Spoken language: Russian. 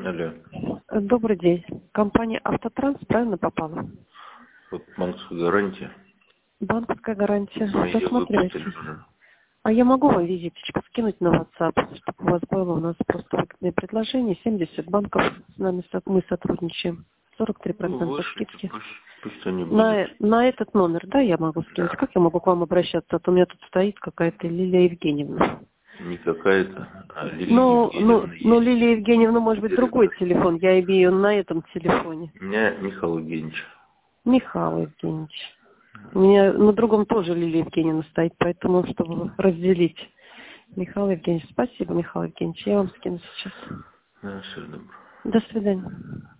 Алло. Добрый день. Компания «Автотранс» правильно попала? Вот банковская гарантия. Банковская гарантия. Ее Досматривайте. выпустили уже. А я могу вам визиточку скинуть на WhatsApp, чтобы у вас было у нас просто выгодное предложение. 70 банков с нами мы сотрудничаем. 43% Вышлите, скидки. пусть они будут. На этот номер, да, я могу скинуть? Да. Как я могу к вам обращаться? А то у меня тут стоит какая-то Лилия Евгеньевна. Не какая-то, а Лилия Ну, Евгеньевна есть. Лилия Евгеньевна, может быть, другой Директор. телефон. Я имею на этом телефоне. У меня Михаил Евгеньевич. Михаил Евгеньевич. У меня на другом тоже Лилия Евгеньевна стоит, поэтому, чтобы разделить. Михаил Евгеньевич, спасибо, Михаил Евгеньевич. Я вам скину сейчас. Да, всего доброго. До свидания.